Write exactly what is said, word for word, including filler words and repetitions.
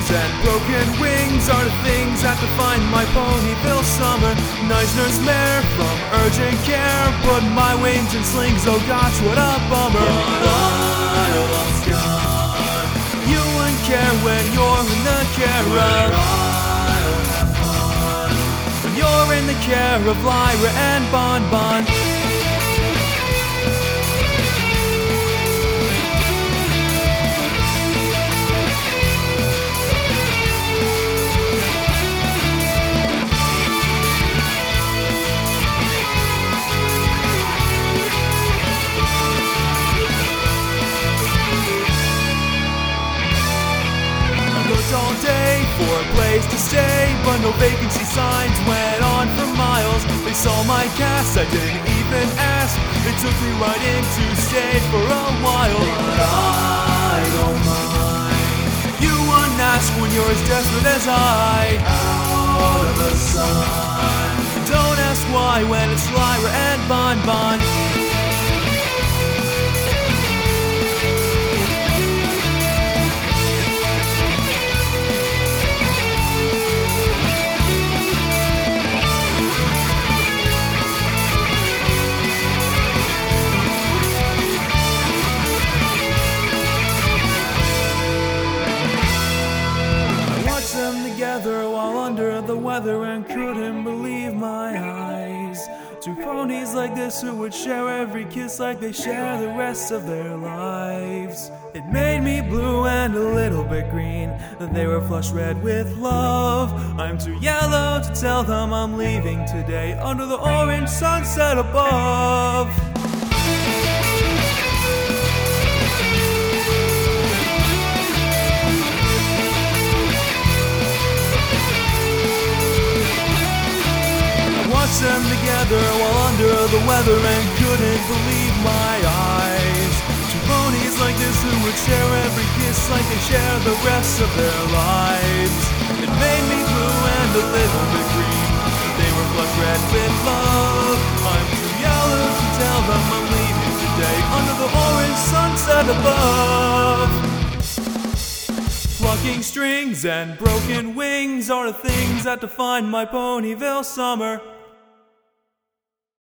and broken wings are the things that define my Ponyville summer. Nice nurse mare from urgent care, but my wings and slings, oh gosh, what a bummer. But I lost God. You wouldn't care when you're in the care of I'll have fun. when you're in the care of Lyra and Bon Bon. All day for a place to stay, but no vacancy signs went on for miles. They saw my cast, I didn't even ask. They took me right in to stay for a while. But I don't mind. You wouldn't ask when you're as desperate as I. Out of the sun. Don't ask why when it's Lyra and Bon Bon. Together while under the weather and couldn't believe my eyes. Two ponies like this who would share every kiss like they share the rest of their lives. It made me blue and a little bit green, that they were flush red with love. I'm too yellow to tell them I'm leaving today under the orange sunset above. Them together while under the weather and couldn't believe my eyes. Two ponies like this who would share every kiss like they share the rest of their lives. It made me blue and a little bit green, they were flush red with love. I'm too yellow to tell them I'm leaving today under the orange sunset above. Plucking strings and broken wings are the things that define my Ponyville summer.